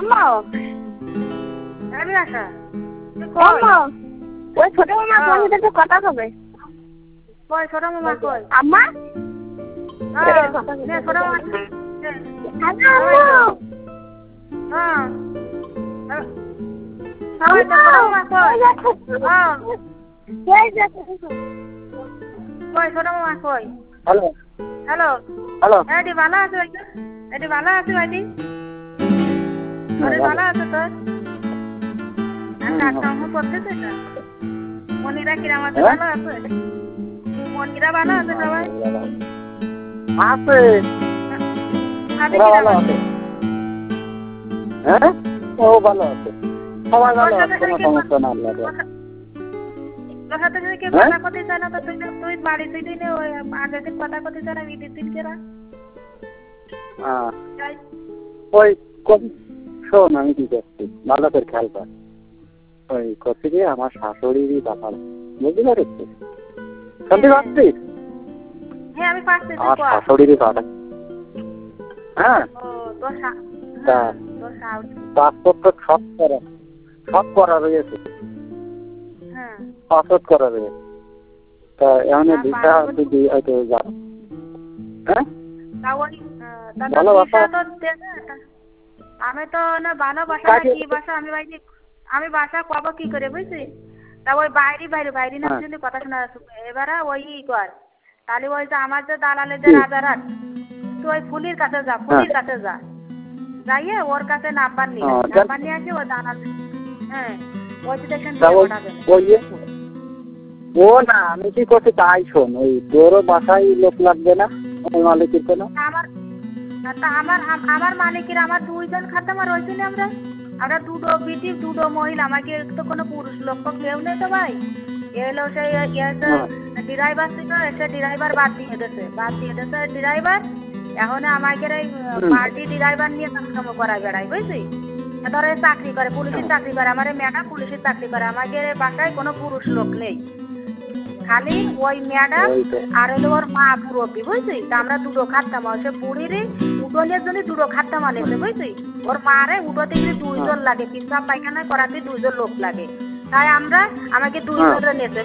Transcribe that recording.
আম্মা আমি আসা আম্মা ওই ছোট মামা তোমার সাথে একটু কথা হবে। কই ছোট মামা কই? আম্মা নে ছোট মামা হ্যালো হ্যাঁ আম্মা কই ছোট মামা কই? হ্যালো হ্যালো হ্যালো এডি ভালো আছে ভাই? এডি ভালো আছে ভাইটি? আরে ভালো আছে তো? আচ্ছা আমি করতেছি না। মনিরা কিরাম আছে? ভালো আছে? মনিরা ভালো আছে সবাই? আছে আমি ওরা কিরাম ভালো আছে? আছে। হ্যাঁ ও ভালো আছে, সবাই ভালো আছে, কোনো সমস্যা না। আল্লাহ তোর সাথে যদি কেউ কথা করতে চায় না তো তুই বাড়ি থেকে নে ওই আগের দিন কথা করতে চায় না ঈদের দিন কেরা ওই শোন আমি কি করছি ভালো করে খেয়াল কর। ওই করছি কি আমার শাশুড়িরই ব্যাপার, বুঝতে পারছিস? শুনতে পাচ্ছিস? হ্যাঁ আমি পাচ্ছি আমার শাশুড়িরই ব্যাপার। হ্যাঁ পাসপোর্ট তো সব করা রয়েছে, পাসপোর্ট করা রয়েছে। তা এমন ভিসা যদি হয়তো যাও হ্যাঁ ভালো বাসা আমি তো না ভালো বাসা না কি বাসা আমি বাসা কব কি করে বুঝছি? তা ওই বাইরে না যদি কথা শোনা এবারে ওই কর তাহলে ওই যে আমার যে দালালের যে রাজারহাট তুই ওই ফুলির কাছে যা যাইয়ে ওর কাছে নাম্বার নিয়ে আসি ওই দালাল হ্যাঁ ওই স্টেশন ও না আমি কি করছি তাই শোন, ওই তোরও বাসায় লোক লাগবে না ওই মালিকের কোনো? আমার মালিকের আমার দুইজন খাতামা রয়েছে না আমরা দুটো বিটি দুটো মহিলা, আমাকে তো কোনো পুরুষ লোক কেউ নেই তো ভাই। এলো সেই ড্রাইভার ছিল, এসে ড্রাইভার বাদ দিয়ে দিয়েছে ড্রাইভার। এখন আমাকে এই পার্টি ড্রাইভার নিয়ে কাজ করা বেড়াই বুঝলি? ধরে চাকরি করে পুলিশের চাকরি করে, আমার ম্যাডাম পুলিশের চাকরি করে, আমাকে বাসায় কোনো পুরুষ লোক নেই, খালি ওই ম্যাডাম আর হলো ওর মা মুরব্বী বুঝলি? তা আমরা দুটো খাটতাম, সে বুড়িরে উঠোনের জন্য দুটো খাটতাম আনেছে বুঝলি? ওর মারে উঠোতে গেলে দুইজন লাগে, পিসাব পায়খানা করাতে দুইজন লোক লাগে, তাই আমাকে দুইজনে নেছে।